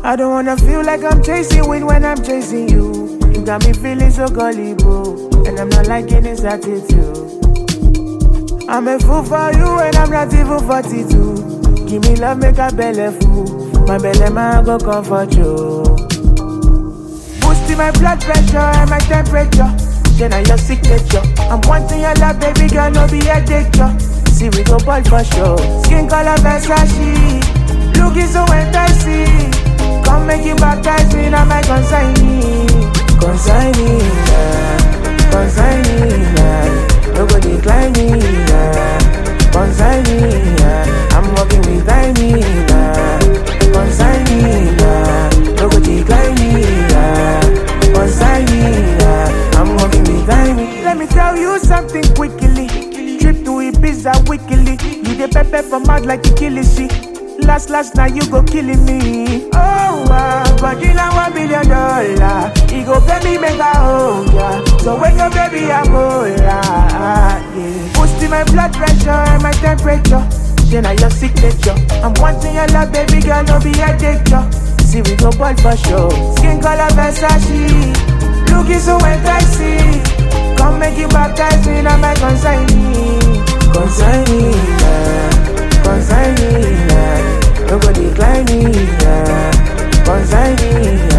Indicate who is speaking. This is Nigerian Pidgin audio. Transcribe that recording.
Speaker 1: I don't wanna feel like I'm chasing wind when I'm chasing you. You got me feeling so gullible, and I'm not liking this attitude. I'm a fool for you and I'm not even 42. Give me love, make a belly full. My belly man go comfort you. Boosting my blood pressure and my temperature. Then I your signature. I'm wanting your love, baby girl, no be a danger. See we go ball for sure. Skin color Versace, looking so enticing. Come make you baptize me, now my consignee. Consignee, consignee. No go decline me, consign me, I'm working with Tiny, consign me, no go decline me, consign me, I'm working with Tiny. Let me tell you something quickly. Trip to Ibiza weekly. You the pepper from mouth like you kill it. Last now you go killing me. Oh, but you know $1 billion. He go pay me make a home, yeah. So when your baby I go, yeah. Boosting my blood pressure and my temperature. Then I your signature. I'm wanting your love, baby girl, no be a danger. See we go ball for sure. Skin color Versace, looking so enticing. Come make you baptize me, now my consignee. Consignee, consignee, no go decline me, consign me.